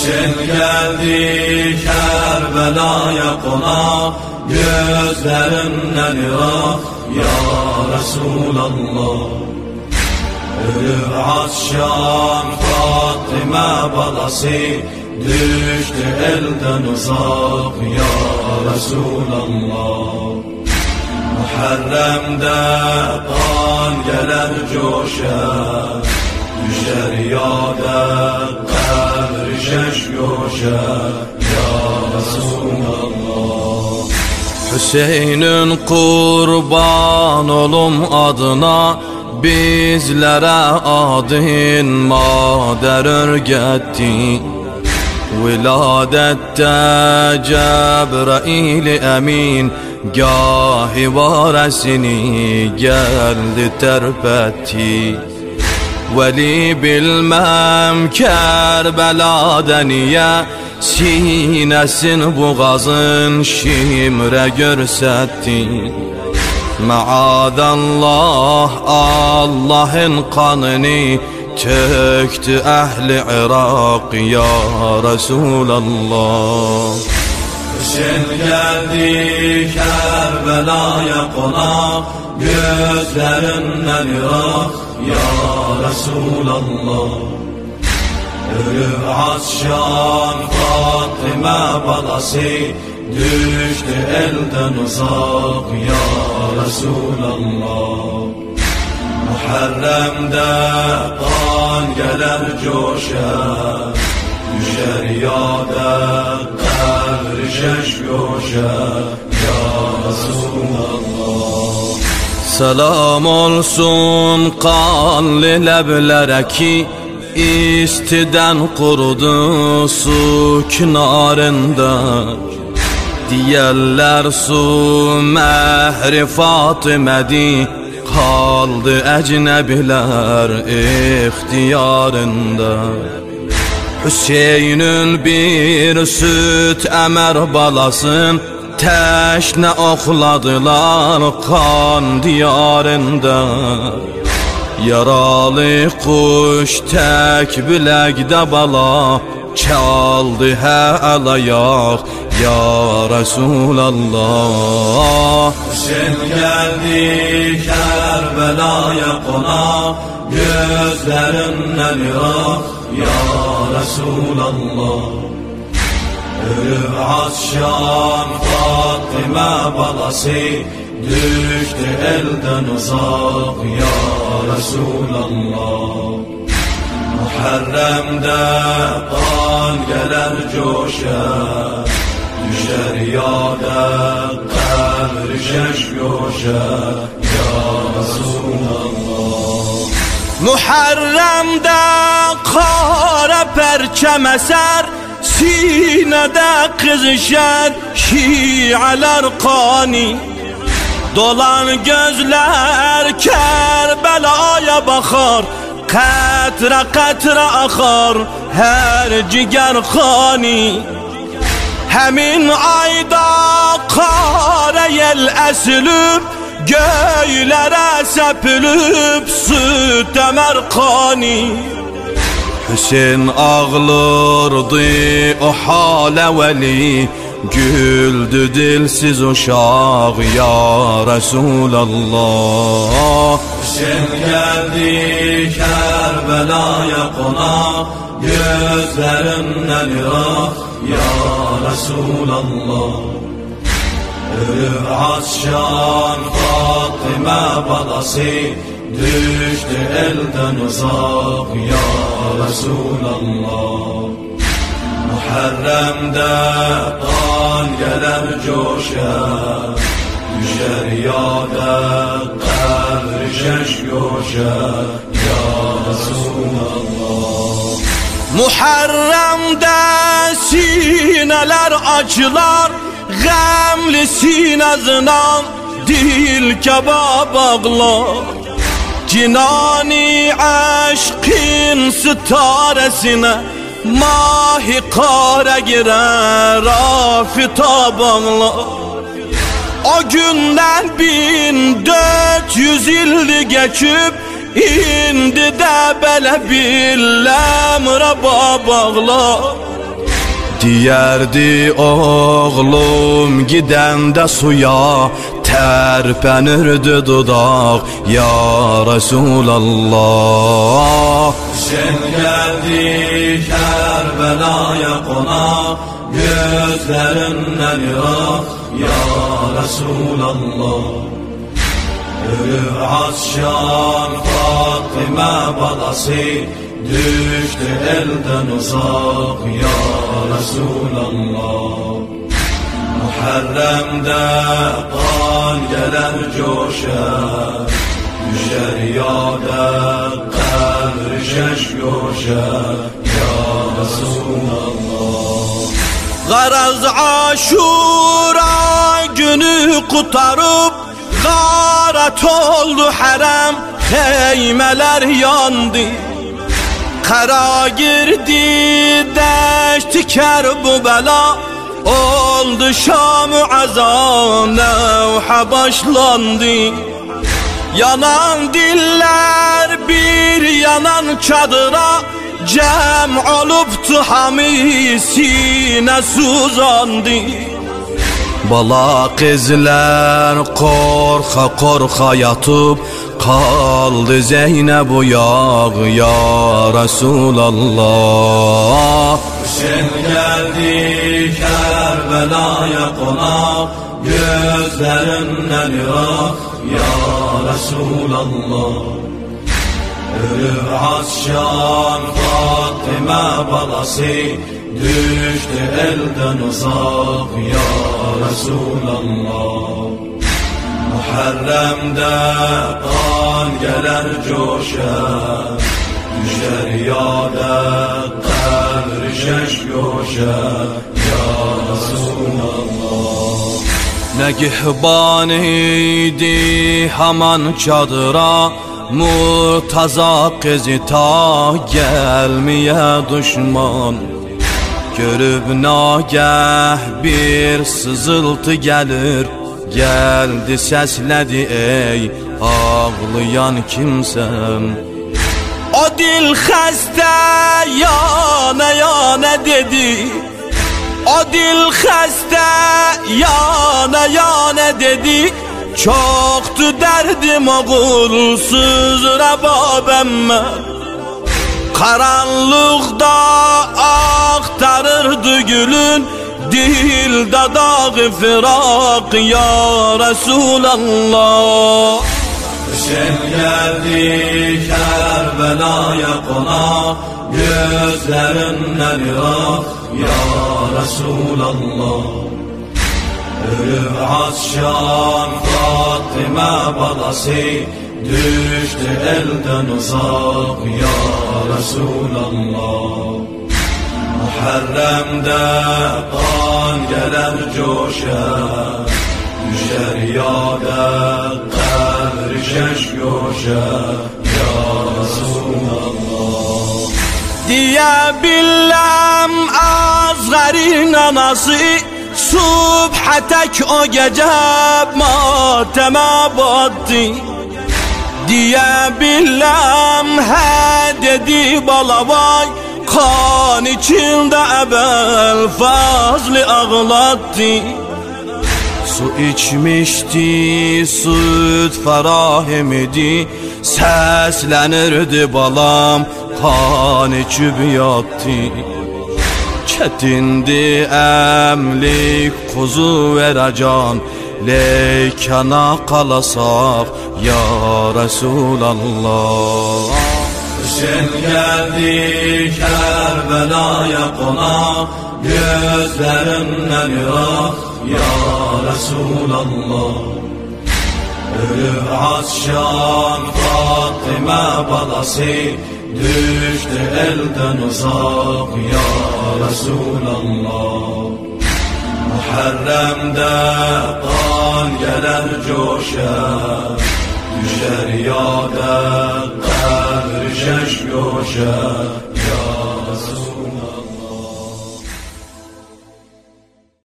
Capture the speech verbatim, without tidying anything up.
Hüseyin geldi Kerbela'ya konak, gözlerinden ırak ya Resulallah. Ölür Atşan Fatıma balası, düştü elden uzak ya Resulallah. Muharrem'de kan gelir coşar, düşer yâda kabr şeş yoşar ya Resulallah. Hüseyin'in kurban olum adına, bizlere adın mader örgetti. Viladette Cebrail emin, gahi varesini geldi terpetti. Veli bilmem Kerbela'da niye, sinesin boğazın şimre görsetti. Maadallah Allah'ın kanını töktü ehli Irak ya Resulallah. Hüseyin geldi Kerbela'ya konak, gözlerinden ırak ya Resulallah. Ölür Atşan Fatıma balası, düştü elden uzak ya Resulallah. Muharrem'de kan gelir coşar, düşer yâda kabr şeş yoşar ya Resulallah. Selam olsun kanlı leblere ki, istiden kurudu su kenarında. Diyerler su mehri Fatıme'di, kaldı ecnebiler ihtiyarında. Hüseyin'in bir süt emer balasın, teşne okladılar kan diyarında. Yaralı kuş tek bilekde bala, çaldı he ayak ya Resulallah. Hüseyin geldi Kerbela'ya konak, gözlerinden ırak ya Resulallah. Ölür Atşan Fatıma balası, düştü elden uzak ya Resulallah. Muharrem'de kan gelir coşar, düşer yâda kabr şeş yoşar ya Resulallah. Muharrem'de kara perçem eser, sinede kızışar şialar kani. Dolan gözler Kerbela'ya bakar, katra katra akar her ciger khani. Hemin ayda kara yel esilip, göylere sepilip süt emer kani. Hüseyin ağlardı o hale veli, güldü dilsiz uşak ya Resulallah. Hüseyin geldi Kerbela'ya konak, gözlerinden ırak ya Resulallah. Ölür Atşan Fatıma balası, düştü elden uzak ya Resulallah. Muharrem'de kan gelir coşar, düşer yâda kabr şeş yoşar ya Resulallah. Muharrem'de sineler acılar, gamli sinezden dil kebab ağlar. Cinani aşkın sitaresine mahi kara girer afitap ağlar. O günden bin dört yüz yıl geçip, indi de belə bir ləmrə bağlar. Diyerdi oğlum gidende suya, terpenirdi dudak ya Resulallah. Sen geldi Kerbela'ya konak, gözlerinden yak ya Resulallah. Ölü Asşan Fatıma balası, düştü elden uzak ya Resulallah. Muharrem'de kan gelir coşar, düşer yada kabr şeş coşar ya Resulallah. Garaz Aşura günü kurtarıp garat oldu harem, heymeler yandı. Kara girdi deşti Kerbela, oldu Şam-ı azam, nevha başlandı. Yanan diller bir yanan çadıra, cem oluptu hami sine suzandı. Bala kızlar korka korka yatıp kaldı Zeynep uyaq ya Resulallah. Sen geldi Kerbela'ya konak, gözlerinden yak ya Resulallah. Ölü Asşan Fatıma balası, düştü elden uzak ya Resulallah. Muharrem'de kan gelir coşar, düşer yada kabr şeş coşar ya Resulallah. Negihban idi haman çadıra, Murtaza kızı ta gelmeye düşman. Görüp nagah bir sızıltı gelir, geldi səslədi ey ağlayan kimsən. O dil xəstə yana yana dedi, o dil xəstə yana yana dedi. Çoxdu dərdim oğulsuz rəbabəmmə, karanlıqda axtarırdı gülün, dildə dağı firaq ya Resulallah. Sen geldi Kerbela'ya konak, gözlerinden yak ya Resulallah. Ölü Asşan Fatıma balası, düştü elden uzak ya Resulallah. Muharrem'de kan gelir coşar, düşer yada kabr şeş coşar ya Resulallah. Diye billem Azgar'ın anası, subha tek o gece mateme battı. Diye billem he dedi balavay, kan içinde ebel fazlı ağlattı. Su içmişti, süt ferahim idi, seslenirdi balam, kan içib yattı. Çetindi emlik kuzu veracan, leykana kalasaq ya Resulallah. Sen geldi Kerbela'ya konak, gözlerinden yak ya Resulallah. Ölü Asşan Fatıma balası, düştü elden uzak ya Resulallah. Muharrem'de kan gelir coşar, düşer yada kabr şeş coşar ya Resulallah.